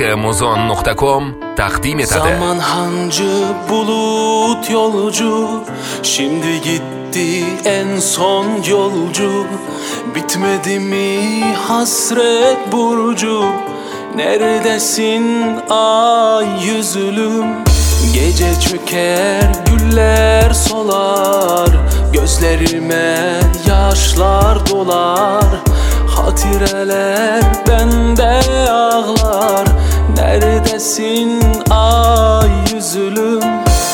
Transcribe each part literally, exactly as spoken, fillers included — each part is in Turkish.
muzon nokta com takdim etadi. Zaman hancı bulut yolcu, şimdi gitti en son yolcu. Bitmedi mi hasret burcu, neredesin ay yüzlüm? Gece çöker güller solar, gözlerime yaşlar dolar. Hatireler bende ağlar, neredesin ay yüzlüm?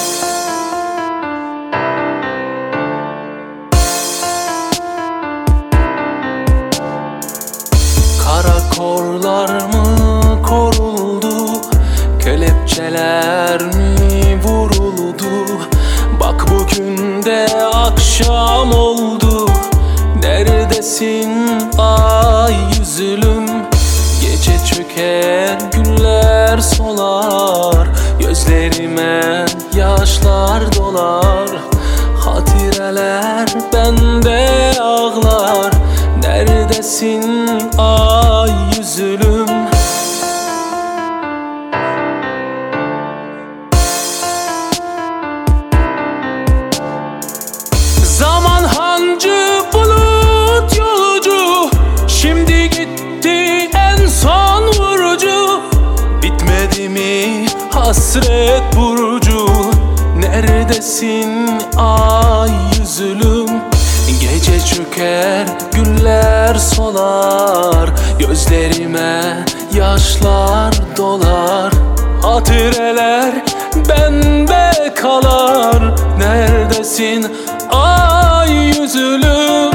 Karakollar mı koruldu, kelepçeler mi vuruldu? Bak bugün de akşam oldu, neredesin ay yüzlüm? Gece çöker güller solar, gözlerime yaşlar dolar. Hatireler bende ağlar, neredesin ay yüzlüm? Zaman hancı bulut yolcu, şimdi gitti en son vurucu. Bitmedi mi hasret burcu, neredesin ay yüzlüm? Gece çöker güller solar, gözlerime yaşlar dolar. Hatireler bende kalar, neredesin ay yüzlüm?